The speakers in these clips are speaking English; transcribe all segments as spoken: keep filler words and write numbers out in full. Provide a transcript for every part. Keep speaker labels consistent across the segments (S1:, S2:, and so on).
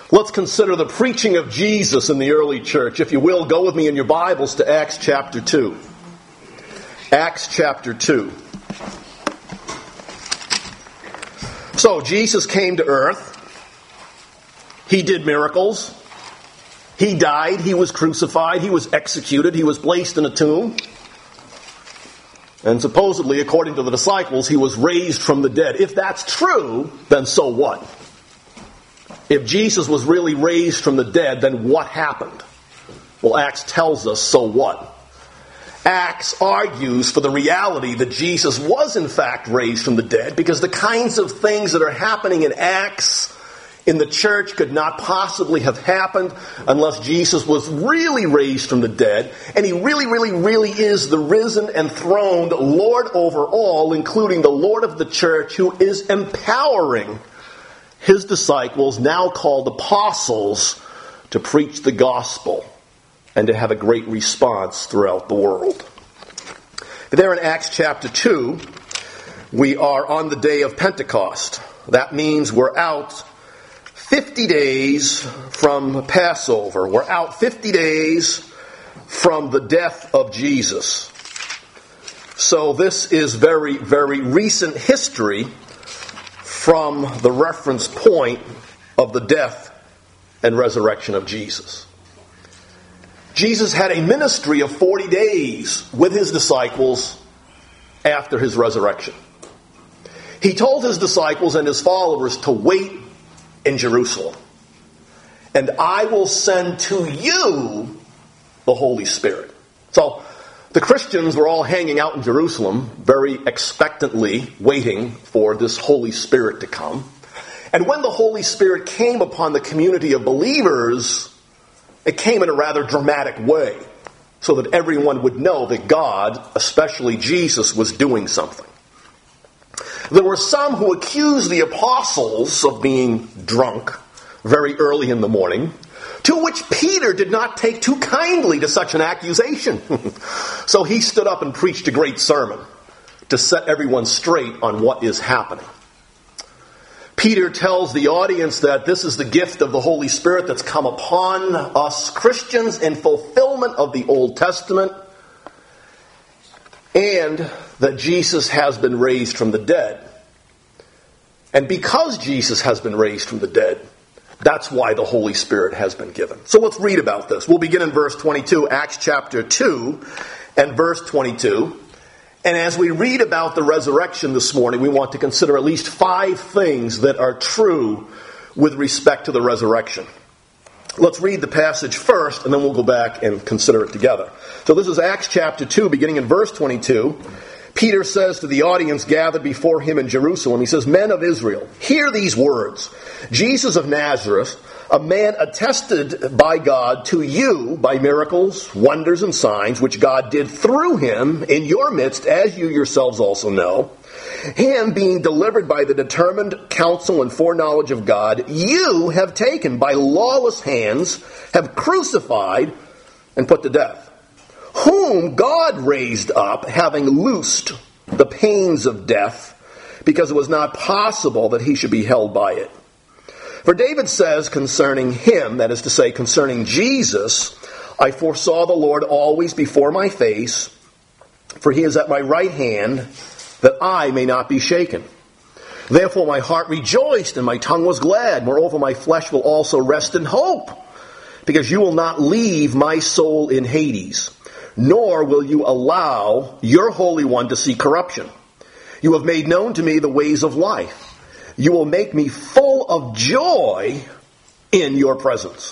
S1: Let's consider the preaching of Jesus in the early church. If you will, go with me in your Bibles to Acts chapter two. Acts chapter two. So, Jesus came to earth. He did miracles. He died. He was crucified. He was executed. He was placed in a tomb. And supposedly, according to the disciples, he was raised from the dead. If that's true, then so what? If Jesus was really raised from the dead, then what happened? Well, Acts tells us, so what? Acts argues for the reality that Jesus was in fact raised from the dead, because the kinds of things that are happening in Acts in the church could not possibly have happened unless Jesus was really raised from the dead, and he really, really, really is the risen and throned Lord over all, including the Lord of the church, who is empowering his disciples, now called apostles, to preach the gospel and to have a great response throughout the world. There in Acts chapter two, we are on the day of Pentecost. That means we're out fifty days from Passover. We're out fifty days from the death of Jesus. So this is very, very recent history from the reference point of the death and resurrection of Jesus. Jesus had a ministry of forty days with his disciples after his resurrection. He told his disciples and his followers to wait in Jerusalem, and I will send to you the Holy Spirit. So the Christians were all hanging out in Jerusalem, very expectantly waiting for this Holy Spirit to come. And when the Holy Spirit came upon the community of believers, it came in a rather dramatic way, so that everyone would know that God, especially Jesus, was doing something. There were some who accused the apostles of being drunk very early in the morning, to which Peter did not take too kindly to such an accusation. So he stood up and preached a great sermon to set everyone straight on what is happening. Peter tells the audience that this is the gift of the Holy Spirit that's come upon us Christians in fulfillment of the Old Testament, and that Jesus has been raised from the dead. And because Jesus has been raised from the dead, that's why the Holy Spirit has been given. So let's read about this. We'll begin in verse twenty-two, Acts chapter two and verse twenty-two. And as we read about the resurrection this morning, we want to consider at least five things that are true with respect to the resurrection. Let's read the passage first, and then we'll go back and consider it together. So this is Acts chapter two, beginning in verse twenty-two. Peter says to the audience gathered before him in Jerusalem, he says, "Men of Israel, hear these words. Jesus of Nazareth, a man attested by God to you by miracles, wonders, and signs, which God did through him in your midst, as you yourselves also know. Him being delivered by the determined counsel and foreknowledge of God, you have taken by lawless hands, have crucified and put to death, whom God raised up, having loosed the pains of death, because it was not possible that he should be held by it. For David says concerning him, that is to say, concerning Jesus, I foresaw the Lord always before my face, for he is at my right hand, that I may not be shaken. Therefore my heart rejoiced, and my tongue was glad. Moreover, my flesh will also rest in hope, because you will not leave my soul in Hades, nor will you allow your Holy One to see corruption. You have made known to me the ways of life. You will make me full of joy in your presence.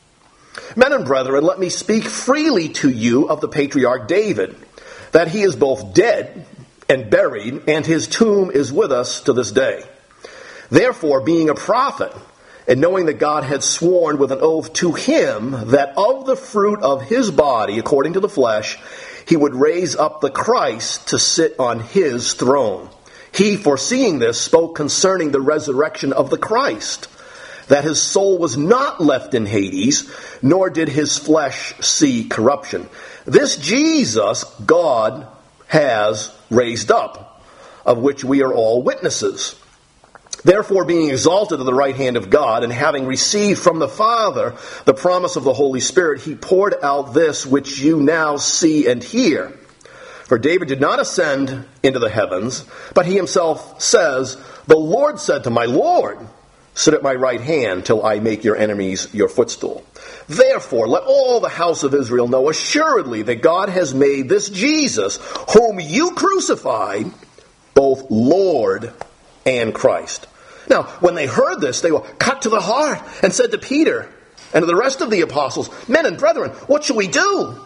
S1: Men and brethren, let me speak freely to you of the patriarch David, that he is both dead and buried, and his tomb is with us to this day. Therefore, being a prophet, and knowing that God had sworn with an oath to him that of the fruit of his body, according to the flesh, he would raise up the Christ to sit on his throne. He, foreseeing this, spoke concerning the resurrection of the Christ, that his soul was not left in Hades, nor did his flesh see corruption. This Jesus God has raised up, of which we are all witnesses. Therefore, being exalted to the right hand of God, and having received from the Father the promise of the Holy Spirit, he poured out this which you now see and hear. For David did not ascend into the heavens, but he himself says, the Lord said to my Lord, sit at my right hand till I make your enemies your footstool. Therefore, let all the house of Israel know assuredly that God has made this Jesus, whom you crucified, both Lord and Christ. Now, when they heard this, they were cut to the heart and said to Peter and to the rest of the apostles, men and brethren, what shall we do?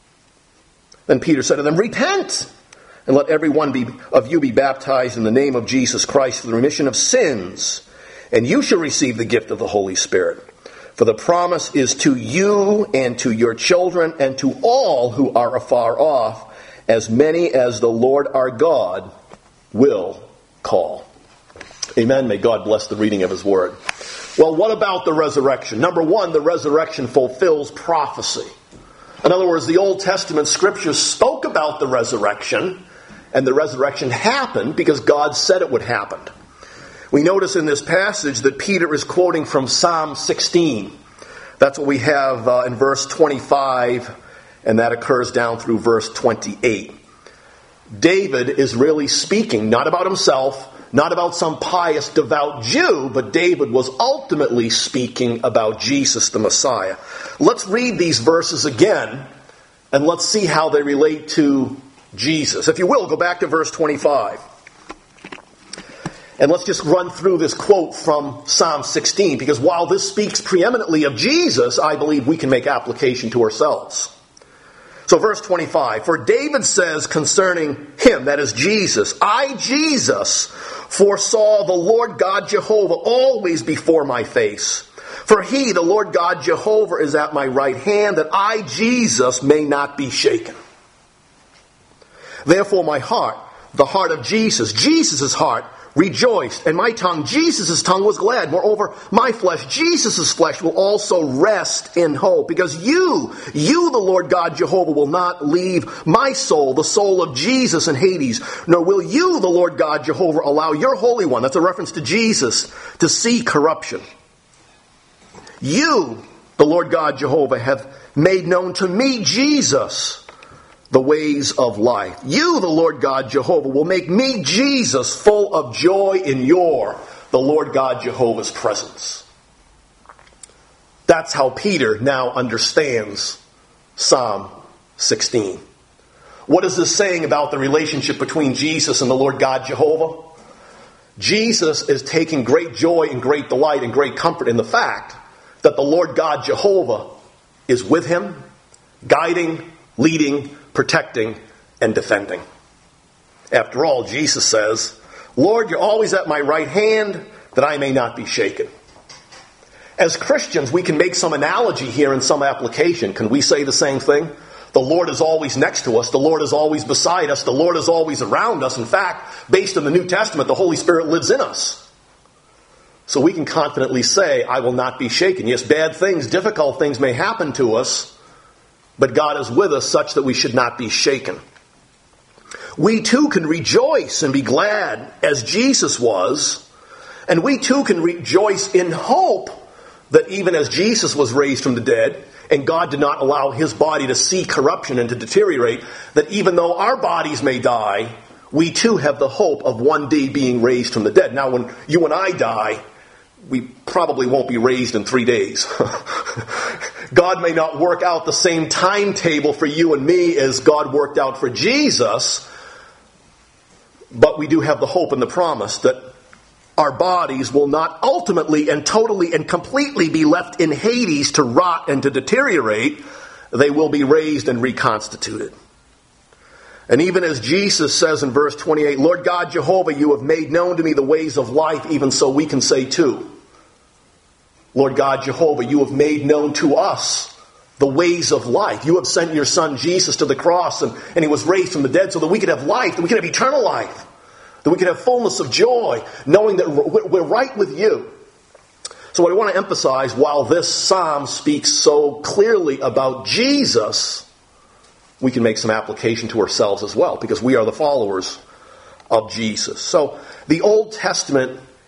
S1: Then Peter said to them, repent, and let every one be, of you be baptized in the name of Jesus Christ for the remission of sins, and you shall receive the gift of the Holy Spirit. For the promise is to you and to your children and to all who are afar off, as many as the Lord our God will call. Amen. May God bless the reading of His Word. Well, what about the resurrection? Number one, the resurrection fulfills prophecy. In other words, the Old Testament scriptures spoke about the resurrection, and the resurrection happened because God said it would happen. We notice in this passage that Peter is quoting from Psalm sixteen. That's what we have uh, in verse twenty-five, and that occurs down through verse twenty-eight. David is really speaking, not about himself, not about some pious, devout Jew, but David was ultimately speaking about Jesus the Messiah. Let's read these verses again, and let's see how they relate to Jesus. If you will, go back to verse twenty-five. And let's just run through this quote from Psalm sixteen, because while this speaks preeminently of Jesus, I believe we can make application to ourselves. So verse twenty-five, for David says concerning him, that is Jesus, I, Jesus, foresaw the Lord God Jehovah always before my face. For he, the Lord God Jehovah, is at my right hand, that I, Jesus, may not be shaken. Therefore my heart, the heart of Jesus, Jesus' heart, rejoiced, and my tongue, Jesus' tongue, was glad. Moreover, my flesh, Jesus' flesh, will also rest in hope. Because you, you, the Lord God Jehovah, will not leave my soul, the soul of Jesus, in Hades. Nor will you, the Lord God Jehovah, allow your Holy One, that's a reference to Jesus, to see corruption. You, the Lord God Jehovah, have made known to me, Jesus, the ways of life. You, the Lord God Jehovah, will make me, Jesus, full of joy in your, the Lord God Jehovah's presence. That's how Peter now understands Psalm sixteen. What is this saying about the relationship between Jesus and the Lord God Jehovah? Jesus is taking great joy and great delight and great comfort in the fact that the Lord God Jehovah is with him, guiding, leading, protecting, and defending. After all, Jesus says, Lord, you're always at my right hand, that I may not be shaken. As Christians, we can make some analogy here and some application. Can we say the same thing? The Lord is always next to us. The Lord is always beside us. The Lord is always around us. In fact, based on the New Testament, the Holy Spirit lives in us. So we can confidently say, I will not be shaken. Yes, bad things, difficult things may happen to us, but God is with us such that we should not be shaken. We too can rejoice and be glad as Jesus was, and we too can rejoice in hope that even as Jesus was raised from the dead, and God did not allow his body to see corruption and to deteriorate, that even though our bodies may die, we too have the hope of one day being raised from the dead. Now, when you and I die, we probably won't be raised in three days. God may not work out the same timetable for you and me as God worked out for Jesus, but we do have the hope and the promise that our bodies will not ultimately and totally and completely be left in Hades to rot and to deteriorate. They will be raised and reconstituted. And even as Jesus says in verse twenty-eight, Lord God Jehovah, you have made known to me the ways of life, even so we can say too. Lord God Jehovah, you have made known to us the ways of life. You have sent your son Jesus to the cross, and, and he was raised from the dead so that we could have life, that we could have eternal life, that we could have fullness of joy, knowing that we're right with you. So what I want to emphasize, while this psalm speaks so clearly about Jesus, we can make some application to ourselves as well, because we are the followers of Jesus. So the Old Testament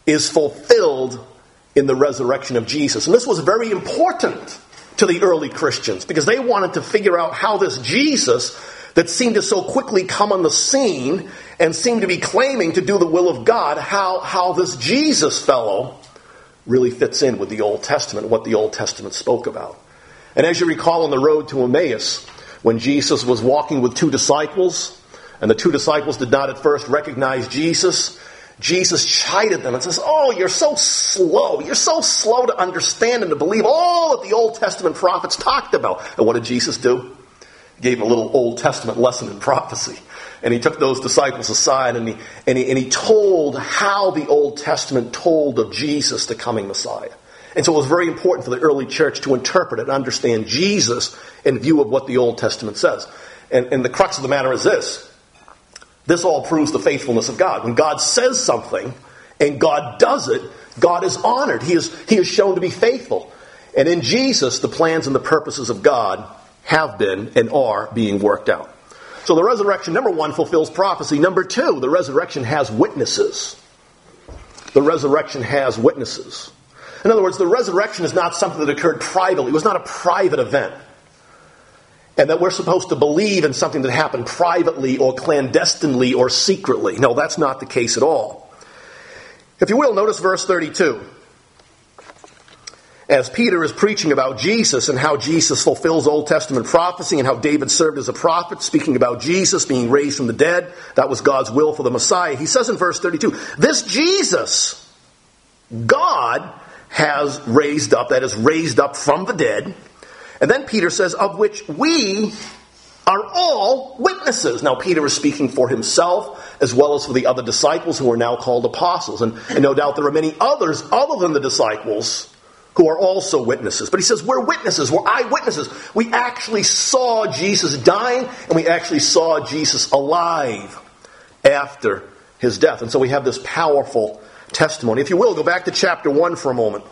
S1: is fulfilled in the resurrection of Jesus. And this was very important to the early Christians because they wanted to figure out how this Jesus that seemed to so quickly come on the scene and seemed to be claiming to do the will of God, how, how this Jesus fellow really fits in with the Old Testament, what the Old Testament spoke about. And as you recall on the road to Emmaus, when Jesus was walking with two disciples, and the two disciples did not at first recognize Jesus, Jesus chided them and says, oh, you're so slow. You're so slow to understand and to believe all that the Old Testament prophets talked about. And what did Jesus do? He gave them a little Old Testament lesson in prophecy. And he took those disciples aside and he, and he, and he told how the Old Testament told of Jesus, the coming Messiah. And so it was very important for the early church to interpret and understand Jesus in view of what the Old Testament says. And, and the crux of the matter is this. This all proves the faithfulness of God. When God says something and God does it, God is honored. He is, he is shown to be faithful. And in Jesus, the plans and the purposes of God have been and are being worked out. So the resurrection, number one, fulfills prophecy. Number two, the resurrection has witnesses. The resurrection has witnesses. In other words, the resurrection is not something that occurred privately. It was not a private event. And that we're supposed to believe in something that happened privately or clandestinely or secretly. No, that's not the case at all. If you will, notice verse thirty-two. As Peter is preaching about Jesus and how Jesus fulfills Old Testament prophecy and how David served as a prophet, speaking about Jesus being raised from the dead, that was God's will for the Messiah. He says in verse thirty-two, this Jesus, God has raised up, that is raised up from the dead. And then Peter says, of which we are all witnesses. Now Peter is speaking for himself as well as for the other disciples who are now called apostles. And, and no doubt there are many others other than the disciples who are also witnesses. But he says, we're witnesses, we're eyewitnesses. We actually saw Jesus dying and we actually saw Jesus alive after his death. And so we have this powerful testimony. If you will, go back to chapter one for a moment.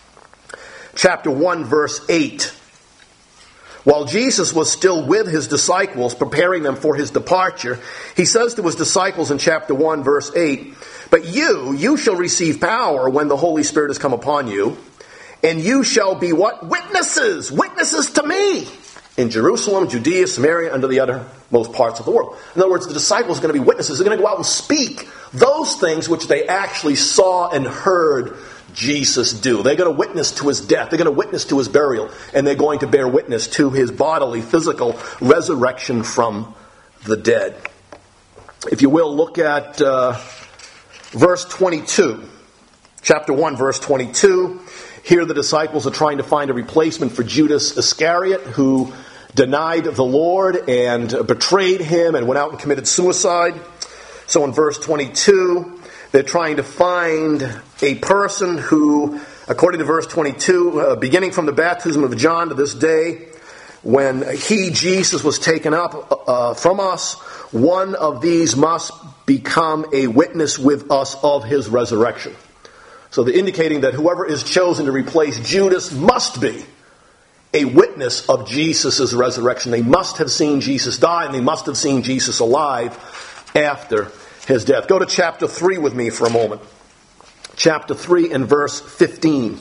S1: Chapter one, verse eight. While Jesus was still with his disciples, preparing them for his departure, he says to his disciples in chapter one, verse eight, but you, you shall receive power when the Holy Spirit has come upon you, and you shall be what? Witnesses! Witnesses to me! In Jerusalem, Judea, Samaria, and to the uttermost parts of the world. In other words, the disciples are going to be witnesses. They're going to go out and speak those things which they actually saw and heard Jesus do. They're going to witness to his death. They're going to witness to his burial. And they're going to bear witness to his bodily, physical resurrection from the dead. If you will, look at uh, verse twenty-two. Chapter one, verse twenty-two. Here the disciples are trying to find a replacement for Judas Iscariot, who denied the Lord and betrayed him and went out and committed suicide. So in verse twenty-two, they're trying to find a person who, according to verse twenty-two, uh, beginning from the baptism of John to this day, when he, Jesus, was taken up uh, from us, one of these must become a witness with us of his resurrection. So they're indicating that whoever is chosen to replace Judas must be a witness of Jesus' resurrection. They must have seen Jesus die, and they must have seen Jesus alive after his death. Go to chapter three with me for a moment. Chapter three and verse fifteen.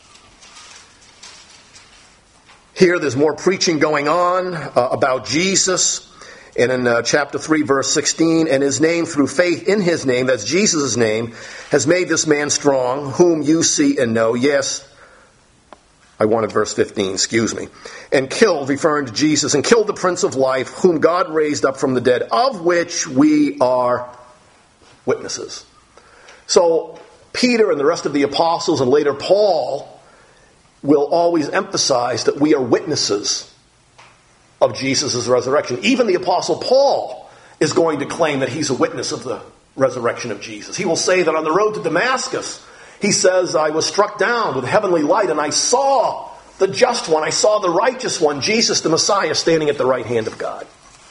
S1: Here there's more preaching going on uh, about Jesus. And in uh, chapter three, verse sixteen, and his name through faith in his name, that's Jesus' name, has made this man strong, whom you see and know. Yes, I wanted verse fifteen, excuse me. And killed, referring to Jesus, and killed the Prince of Life, whom God raised up from the dead, of which we are witnesses. So Peter and the rest of the apostles, and later Paul, will always emphasize that we are witnesses of Jesus' resurrection. Even the Apostle Paul is going to claim that he's a witness of the resurrection of Jesus. He will say that on the road to Damascus, he says, I was struck down with heavenly light and I saw the just one, I saw the righteous one, Jesus the Messiah, standing at the right hand of God.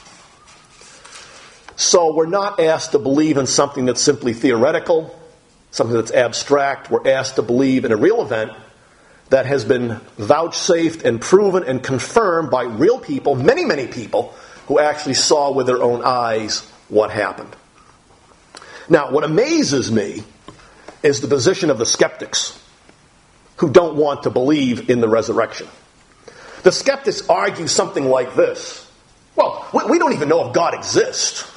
S1: So we're not asked to believe in something that's simply theoretical, something that's abstract. We're asked to believe in a real event that has been vouchsafed and proven and confirmed by real people, many, many people, who actually saw with their own eyes what happened. Now, what amazes me is the position of the skeptics who don't want to believe in the resurrection. The skeptics argue something like this. Well, we don't even know if God exists.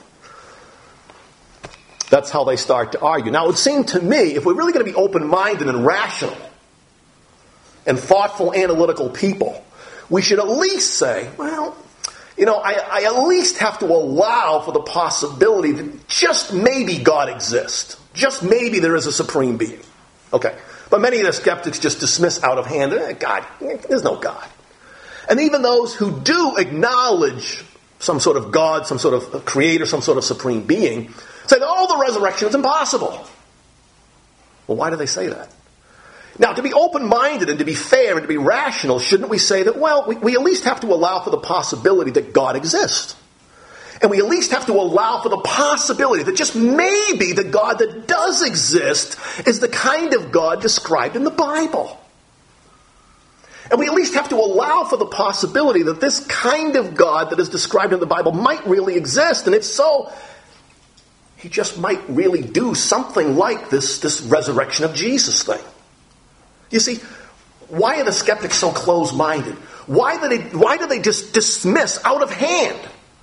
S1: That's how they start to argue. Now, it would seem to me, if we're really going to be open-minded and rational and thoughtful, analytical people, we should at least say, well, you know, I, I at least have to allow for the possibility that just maybe God exists. Just maybe there is a supreme being. Okay. But many of the skeptics just dismiss out of hand, eh, God, there's no God. And even those who do acknowledge some sort of God, some sort of creator, some sort of supreme being, say, oh, the resurrection is impossible. Well, why do they say that? Now, to be open-minded and to be fair and to be rational, shouldn't we say that, well, we, we at least have to allow for the possibility that God exists. And we at least have to allow for the possibility that just maybe the God that does exist is the kind of God described in the Bible. And we at least have to allow for the possibility that this kind of God that is described in the Bible might really exist. And if so, he just might really do something like this, this resurrection of Jesus thing. You see, why are the skeptics so close-minded? Why do they, why do they just dismiss out of hand?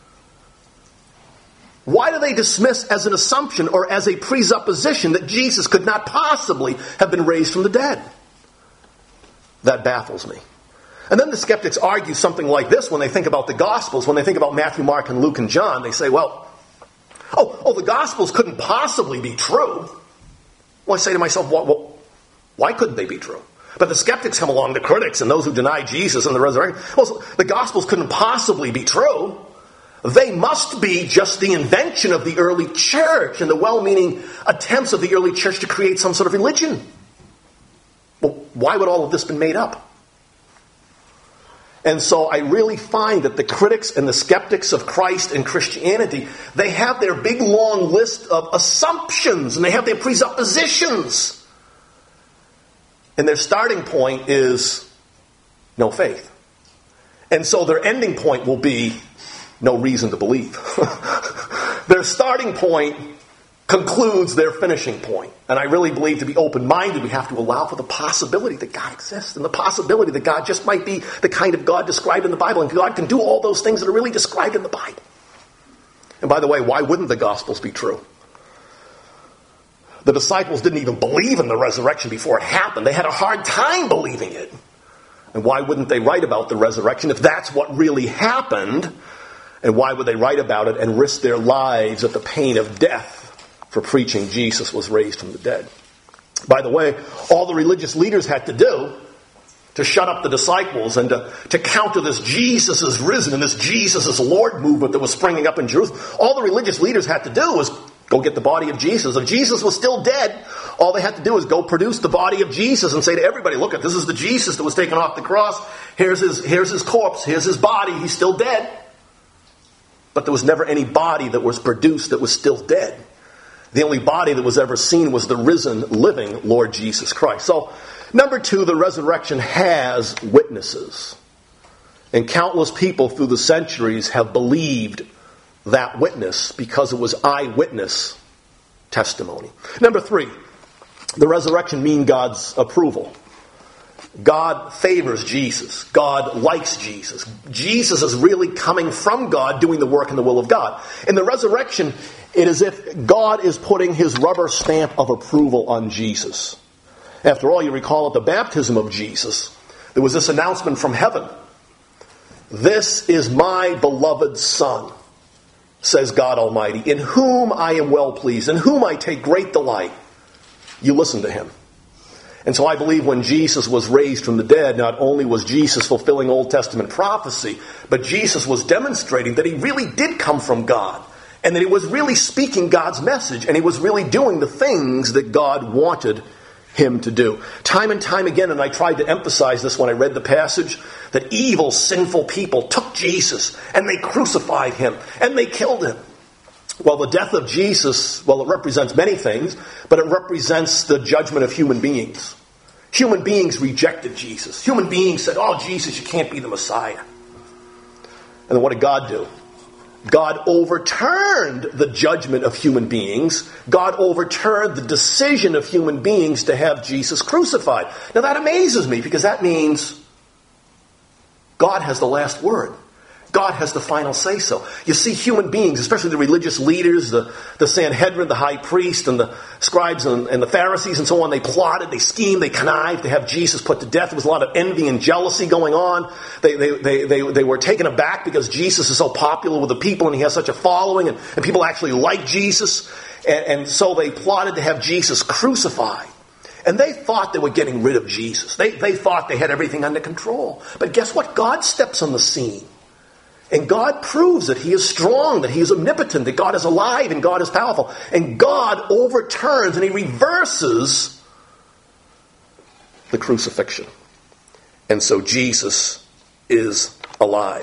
S1: Why do they dismiss as an assumption or as a presupposition that Jesus could not possibly have been raised from the dead? That baffles me. And then the skeptics argue something like this when they think about the Gospels, when they think about Matthew, Mark, and Luke, and John. They say, well, oh, oh the Gospels couldn't possibly be true. Well, I say to myself, well, well, why couldn't they be true? But the skeptics come along, the critics, and those who deny Jesus and the resurrection. Well, so the Gospels couldn't possibly be true. They must be just the invention of the early church and the well-meaning attempts of the early church to create some sort of religion. Well, why would all of this have been made up? And so I really find that the critics and the skeptics of Christ and Christianity, they have their big long list of assumptions and they have their presuppositions. And their starting point is no faith. And so their ending point will be no reason to believe. Their starting point concludes their finishing point. And I really believe to be open-minded, we have to allow for the possibility that God exists and the possibility that God just might be the kind of God described in the Bible. And God can do all those things that are really described in the Bible. And by the way, why wouldn't the Gospels be true? The disciples didn't even believe in the resurrection before it happened. They had a hard time believing it. And why wouldn't they write about the resurrection if that's what really happened? And why would they write about it and risk their lives at the pain of death for preaching Jesus was raised from the dead? By the way, all the religious leaders had to do to shut up the disciples and to, to counter this Jesus is risen and this Jesus is Lord movement that was springing up in Jerusalem, all the religious leaders had to do was go get the body of Jesus. If Jesus was still dead, all they had to do was go produce the body of Jesus and say to everybody, look, this is the Jesus that was taken off the cross. Here's his, here's his corpse. Here's his body. He's still dead. But there was never any body that was produced that was still dead. The only body that was ever seen was the risen, living Lord Jesus Christ. So, number two, the resurrection has witnesses. And countless people through the centuries have believed that witness because it was eyewitness testimony. Number three, the resurrection means God's approval. God favors Jesus. God likes Jesus. Jesus is really coming from God, doing the work and the will of God. In the resurrection, it is as if God is putting his rubber stamp of approval on Jesus. After all, you recall at the baptism of Jesus, there was this announcement from heaven. This is my beloved Son, says God Almighty, in whom I am well pleased, in whom I take great delight. You listen to him. And so I believe when Jesus was raised from the dead, not only was Jesus fulfilling Old Testament prophecy, but Jesus was demonstrating that he really did come from God. And that he was really speaking God's message. And he was really doing the things that God wanted him to do. Time and time again, and I tried to emphasize this when I read the passage, that evil, sinful people took Jesus and they crucified him and they killed him. Well, the death of Jesus, well, it represents many things, but it represents the judgment of human beings. Human beings rejected Jesus. Human beings said, oh, Jesus, you can't be the Messiah. And then what did God do? God overturned the judgment of human beings. God overturned the decision of human beings to have Jesus crucified. Now that amazes me, because that means God has the last word. God has the final say-so. You see, human beings, especially the religious leaders, the, the Sanhedrin, the high priest, and the scribes and, and the Pharisees and so on, they plotted, they schemed, they connived to have Jesus put to death. There was a lot of envy and jealousy going on. They, they, they, they, they were taken aback because Jesus is so popular with the people and he has such a following, and, and people actually like Jesus. And, and so they plotted to have Jesus crucified. And they thought they were getting rid of Jesus. They, they thought they had everything under control. But guess what? God steps on the scene. And God proves that he is strong, that he is omnipotent, that God is alive and God is powerful. And God overturns and he reverses the crucifixion. And so Jesus is alive.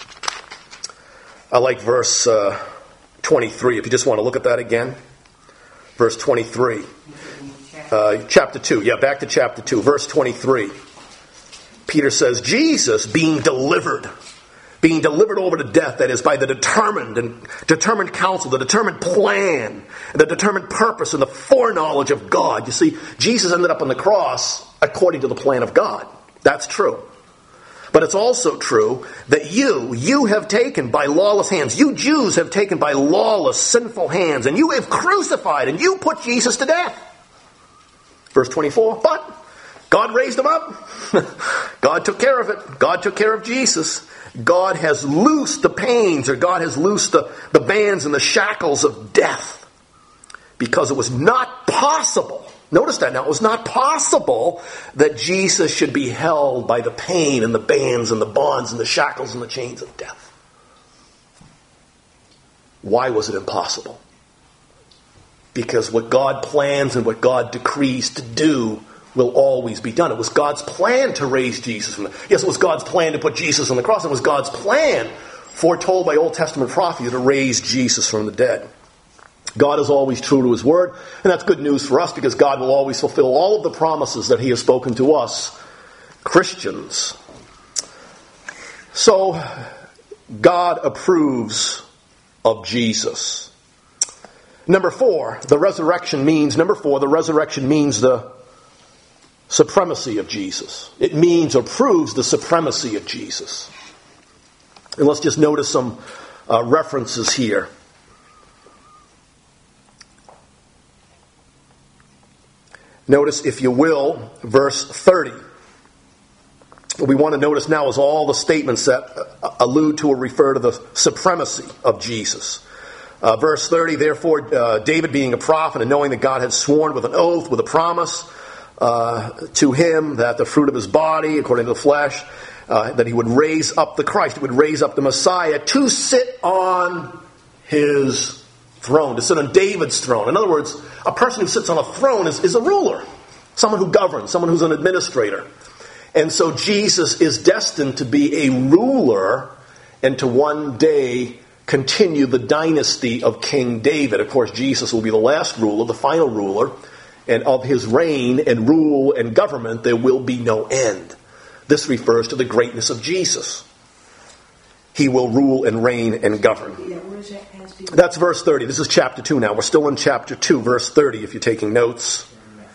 S1: I like verse uh, twenty-three, if you just want to look at that again. Verse twenty-three. Uh, chapter two. Yeah, back to chapter two. Verse twenty-three. Peter says, Jesus being delivered. Being delivered over to death, that is, by the determined and determined counsel, the determined plan, the determined purpose, and the foreknowledge of God. You see, Jesus ended up on the cross according to the plan of God. That's true. But it's also true that you, you have taken by lawless hands, you Jews have taken by lawless, sinful hands, and you have crucified, and you put Jesus to death. Verse twenty-four, but God raised him up. God took care of it. God took care of Jesus. God has loosed the pains, or God has loosed the, the bands and the shackles of death, because it was not possible. Notice that now. It was not possible that Jesus should be held by the pain and the bands and the bonds and the shackles and the chains of death. Why was it impossible? Because what God plans and what God decrees to do will always be done. It was God's plan to raise Jesus from the... Yes, it was God's plan to put Jesus on the cross. It was God's plan, foretold by Old Testament prophecy, to raise Jesus from the dead. God is always true to his word, and that's good news for us, because God will always fulfill all of the promises that he has spoken to us, Christians. So, God approves of Jesus. Number four, the resurrection means, number four, the resurrection means the supremacy of Jesus. It means or proves the supremacy of Jesus. And let's just notice some uh, references here. Notice, if you will, verse thirty. What we want to notice now is all the statements that allude to or refer to the supremacy of Jesus. Uh, verse thirty, therefore, uh, David being a prophet and knowing that God had sworn with an oath, with a promise, Uh, to him that the fruit of his body, according to the flesh, uh, that he would raise up the Christ, he would raise up the Messiah to sit on his throne, to sit on David's throne. In other words, a person who sits on a throne is, is a ruler, someone who governs, someone who's an administrator. And so Jesus is destined to be a ruler and to one day continue the dynasty of King David. Of course, Jesus will be the last ruler, the final ruler. And of his reign and rule and government, there will be no end. This refers to the greatness of Jesus. He will rule and reign and govern. That's verse thirty. This is chapter two now. We're still in chapter two, verse thirty, if you're taking notes.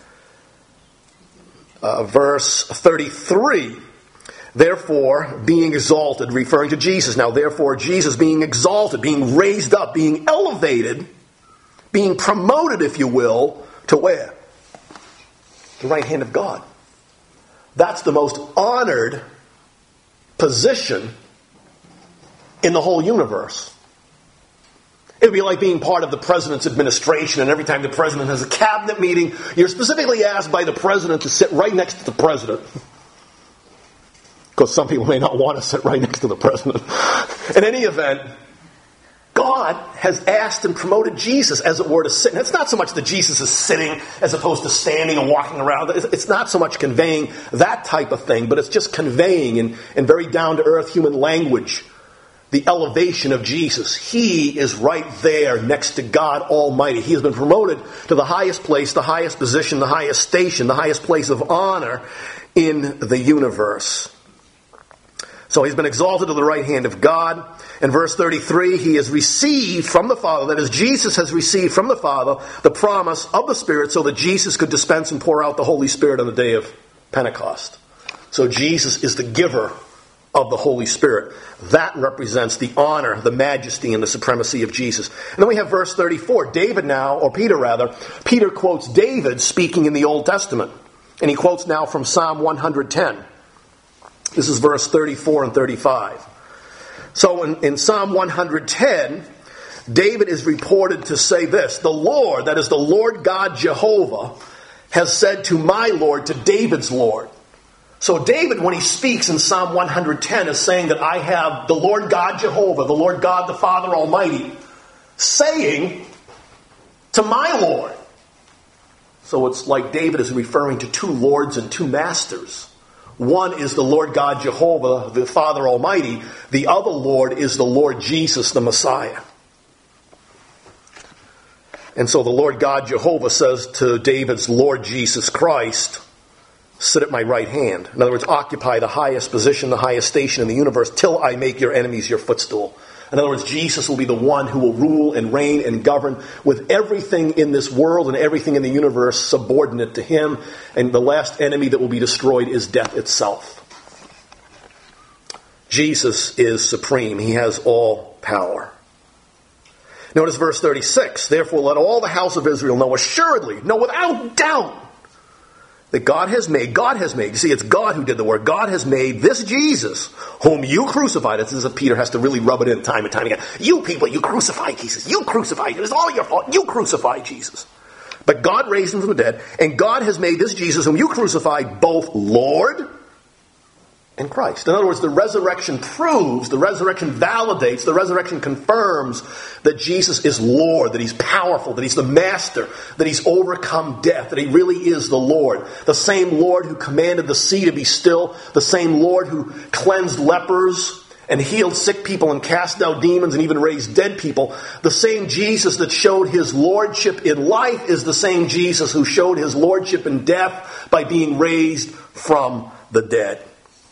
S1: Uh, verse thirty-three. Therefore, being exalted, referring to Jesus. Now, therefore, Jesus being exalted, being raised up, being elevated, being promoted, if you will, to where? The right hand of God. That's the most honored position in the whole universe. It would be like being part of the president's administration, and every time the president has a cabinet meeting, you're specifically asked by the president to sit right next to the president. Because some people may not want to sit right next to the president. In any event, God has asked and promoted Jesus, as it were, to sit. And it's not so much that Jesus is sitting as opposed to standing and walking around. It's not so much conveying that type of thing, but it's just conveying in, in very down-to-earth human language the elevation of Jesus. He is right there next to God Almighty. He has been promoted to the highest place, the highest position, the highest station, the highest place of honor in the universe. So he's been exalted to the right hand of God. In verse thirty-three, he has received from the Father, that is, Jesus has received from the Father the promise of the Spirit so that Jesus could dispense and pour out the Holy Spirit on the day of Pentecost. So Jesus is the giver of the Holy Spirit. That represents the honor, the majesty, and the supremacy of Jesus. And then we have verse thirty-four. David now, or Peter rather, Peter quotes David speaking in the Old Testament. And he quotes now from Psalm one hundred ten. This is verse thirty-four and thirty-five. So in, in Psalm one hundred ten, David is reported to say this: the Lord, that is the Lord God Jehovah, has said to my Lord, to David's Lord. So David, when he speaks in Psalm one hundred ten, is saying that I have the Lord God Jehovah, the Lord God the Father Almighty, saying to my Lord. So it's like David is referring to two lords and two masters. One is the Lord God Jehovah, the Father Almighty. The other Lord is the Lord Jesus, the Messiah. And so the Lord God Jehovah says to David's Lord Jesus Christ, sit at my right hand. In other words, occupy the highest position, the highest station in the universe, till I make your enemies your footstool. In other words, Jesus will be the one who will rule and reign and govern with everything in this world and everything in the universe subordinate to him. And the last enemy that will be destroyed is death itself. Jesus is supreme. He has all power. Notice verse thirty-six. Therefore, let all the house of Israel know assuredly, no, without doubt, that God has made, God has made, you see, it's God who did the work. God has made this Jesus, whom you crucified. It's as if Peter has to really rub it in time and time again. You people, you crucified Jesus. You crucified him. It's all your fault. You crucified Jesus. But God raised him from the dead, and God has made this Jesus, whom you crucified, both Lord and Christ. In other words, the resurrection proves, the resurrection validates, the resurrection confirms that Jesus is Lord, that he's powerful, that he's the master, that he's overcome death, that he really is the Lord. The same Lord who commanded the sea to be still, the same Lord who cleansed lepers and healed sick people and cast out demons and even raised dead people. The same Jesus that showed his lordship in life is the same Jesus who showed his lordship in death by being raised from the dead.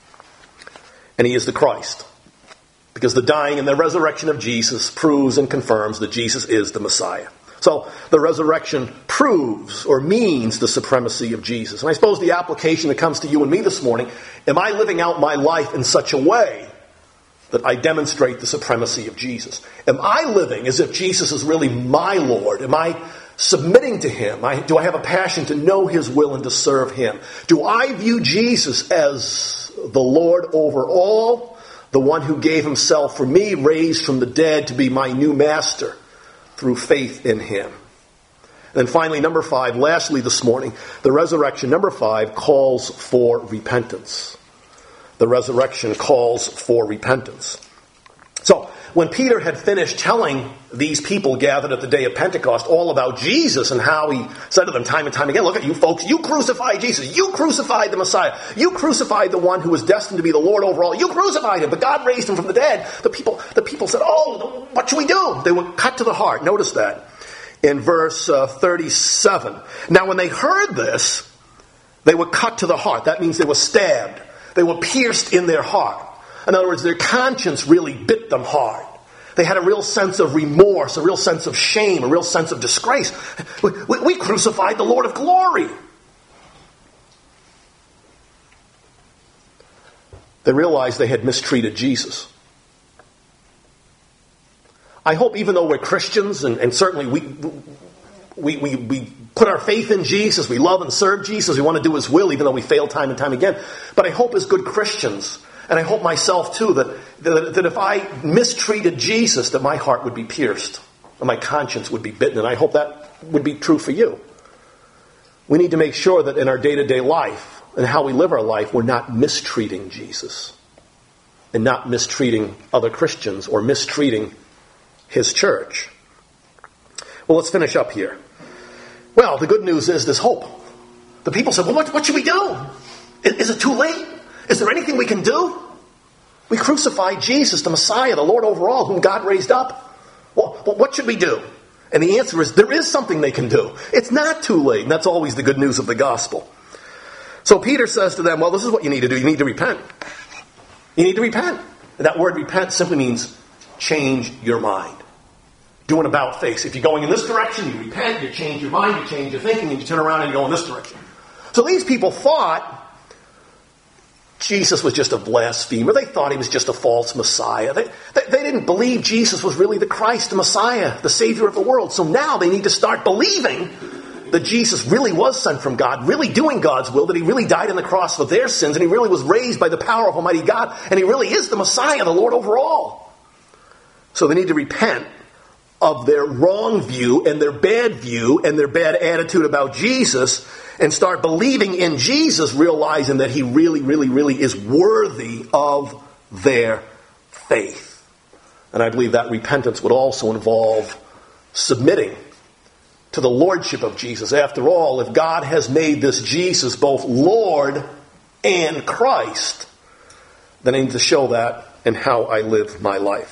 S1: And he is the Christ. Because the dying and the resurrection of Jesus proves and confirms that Jesus is the Messiah. So the resurrection proves or means the supremacy of Jesus. And I suppose the application that comes to you and me this morning, am I living out my life in such a way that I demonstrate the supremacy of Jesus? Am I living as if Jesus is really my Lord? Am I submitting to him? I, do I have a passion to know his will and to serve him? Do I view Jesus as the Lord over all, the one who gave himself for me, raised from the dead to be my new master through faith in him? And then finally, number five, lastly this morning, the resurrection, number five, calls for repentance. The resurrection calls for repentance. So, when Peter had finished telling these people gathered at the day of Pentecost all about Jesus and how he said to them time and time again, look at you folks, you crucified Jesus, you crucified the Messiah, you crucified the one who was destined to be the Lord over all, you crucified him, but God raised him from the dead. The people, the people said, oh, what should we do? They were cut to the heart. Notice that in verse uh, thirty-seven. Now when they heard this, they were cut to the heart. That means they were stabbed. They were pierced in their heart. In other words, their conscience really bit them hard. They had a real sense of remorse, a real sense of shame, a real sense of disgrace. We, we, we crucified the Lord of glory. They realized they had mistreated Jesus. I hope even though we're Christians, and, and certainly we, we, we, we put our faith in Jesus, we love and serve Jesus, we want to do his will even though we fail time and time again. But I hope as good Christians, and I hope myself too, that, that, that if I mistreated Jesus, that my heart would be pierced, and my conscience would be bitten, and I hope that would be true for you. We need to make sure that in our day-to-day life, and how we live our life, we're not mistreating Jesus, and not mistreating other Christians, or mistreating his church. Well, let's finish up here. Well, the good news is there's hope. The people said, well, what, what should we do? Is, is it too late? Is there anything we can do? We crucified Jesus, the Messiah, the Lord over all, whom God raised up. Well, what should we do? And the answer is, there is something they can do. It's not too late, and that's always the good news of the gospel. So Peter says to them, well, this is what you need to do. You need to repent. You need to repent. And that word repent simply means change your mind. Do an about face. If you're going in this direction, you repent, you change your mind, you change your thinking, and you turn around and you go in this direction. So these people thought Jesus was just a blasphemer. They thought he was just a false Messiah. They, they, they didn't believe Jesus was really the Christ, the Messiah, the Savior of the world. So now they need to start believing that Jesus really was sent from God, really doing God's will, that he really died on the cross for their sins, and he really was raised by the power of Almighty God, and he really is the Messiah, the Lord over all. So they need to repent of their wrong view and their bad view and their bad attitude about Jesus and start believing in Jesus, realizing that he really, really, really is worthy of their faith. And I believe that repentance would also involve submitting to the lordship of Jesus. After all, if God has made this Jesus both Lord and Christ, then I need to show that in how I live my life.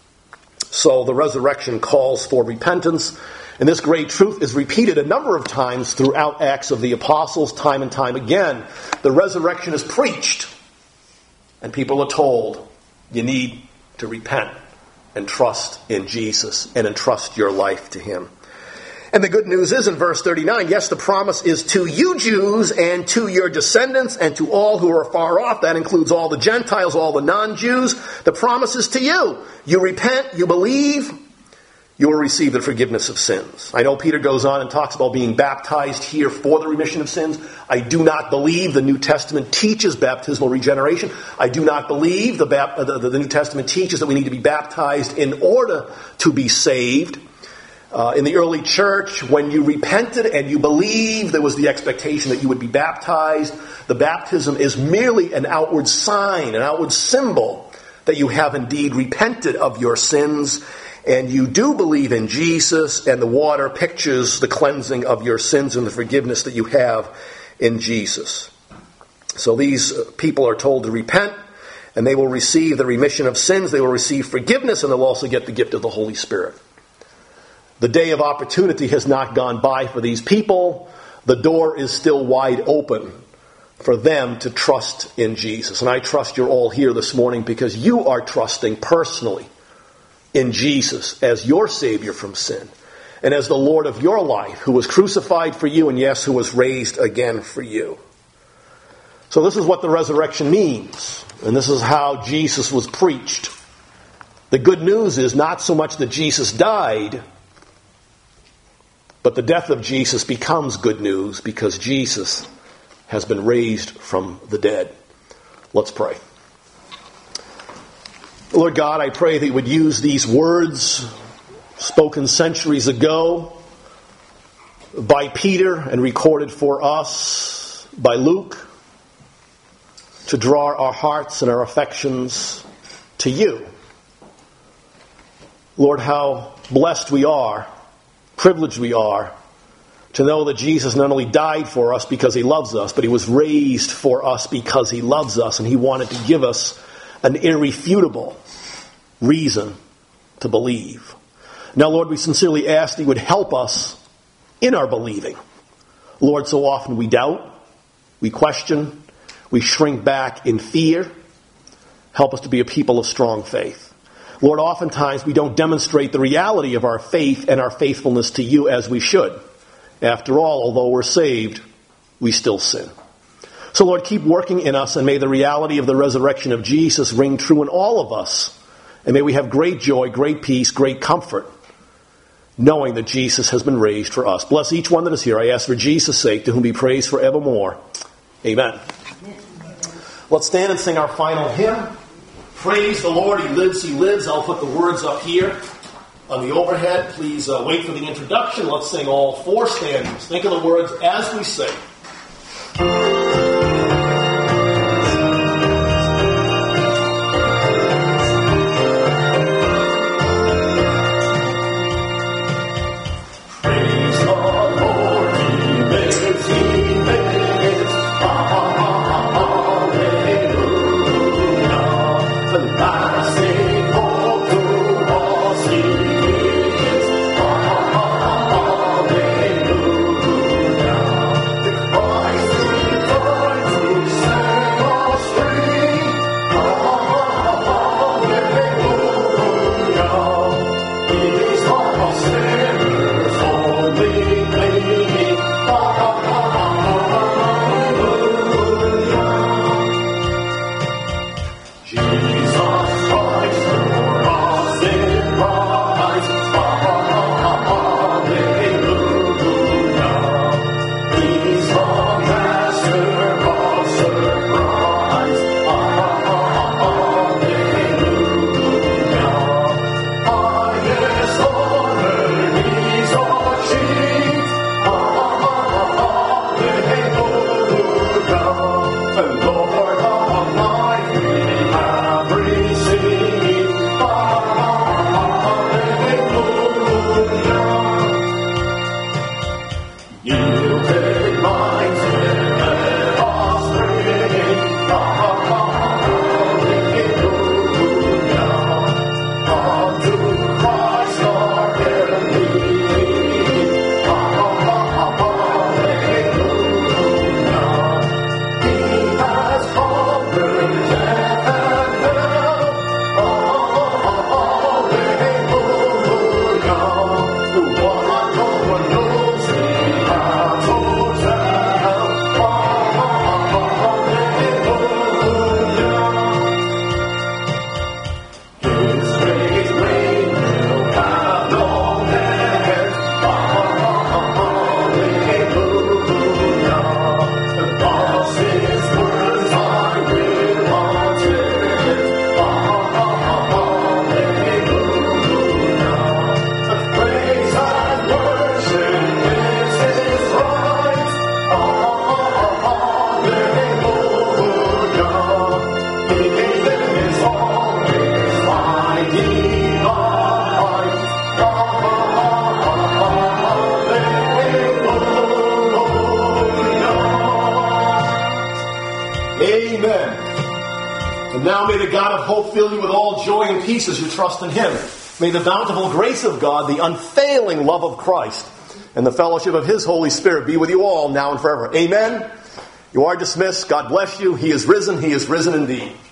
S1: So the resurrection calls for repentance, and this great truth is repeated a number of times throughout Acts of the Apostles, time and time again. The resurrection is preached, and people are told, you need to repent and trust in Jesus and entrust your life to him. And the good news is in verse thirty-nine, yes, the promise is to you Jews and to your descendants and to all who are far off. That includes all the Gentiles, all the non-Jews. The promise is to you. You repent, you believe, you will receive the forgiveness of sins. I know Peter goes on and talks about being baptized here for the remission of sins. I do not believe the New Testament teaches baptismal regeneration. I do not believe the, the, the New Testament teaches that we need to be baptized in order to be saved. Uh, in the early church, when you repented and you believed, there was the expectation that you would be baptized. The baptism is merely an outward sign, an outward symbol that you have indeed repented of your sins, and you do believe in Jesus, and the water pictures the cleansing of your sins and the forgiveness that you have in Jesus. So these people are told to repent, and they will receive the remission of sins, they will receive forgiveness, and they'll also get the gift of the Holy Spirit. The day of opportunity has not gone by for these people. The door is still wide open for them to trust in Jesus. And I trust you're all here this morning because you are trusting personally in Jesus as your Savior from sin and as the Lord of your life, who was crucified for you and, yes, who was raised again for you. So this is what the resurrection means, and this is how Jesus was preached. The good news is not so much that Jesus died, but the death of Jesus becomes good news because Jesus has been raised from the dead. Let's pray. Lord God, I pray that you would use these words spoken centuries ago by Peter and recorded for us by Luke to draw our hearts and our affections to you. Lord, how blessed we are, privileged we are to know that Jesus not only died for us because he loves us, but he was raised for us because he loves us, and he wanted to give us an irrefutable reason to believe. Now, Lord, we sincerely ask that you would help us in our believing. Lord, so often we doubt, we question, we shrink back in fear. Help us to be a people of strong faith. Lord, oftentimes we don't demonstrate the reality of our faith and our faithfulness to you as we should. After all, although we're saved, we still sin. So, Lord, keep working in us, and may the reality of the resurrection of Jesus ring true in all of us. And may we have great joy, great peace, great comfort, knowing that Jesus has been raised for us. Bless each one that is here. I ask for Jesus' sake, to whom be praised forevermore. Amen. Let's stand and sing our final hymn. Praise the Lord, he lives, he lives. I'll put the words up here on the overhead. Please uh, wait for the introduction. Let's sing all four stanzas. Think of the words as we sing. And now may the God of hope fill you with all joy and peace as you trust in Him. May the bountiful grace of God, the unfailing love of Christ, and the fellowship of His Holy Spirit be with you all now and forever. Amen. You are dismissed. God bless you. He is risen. He is risen indeed.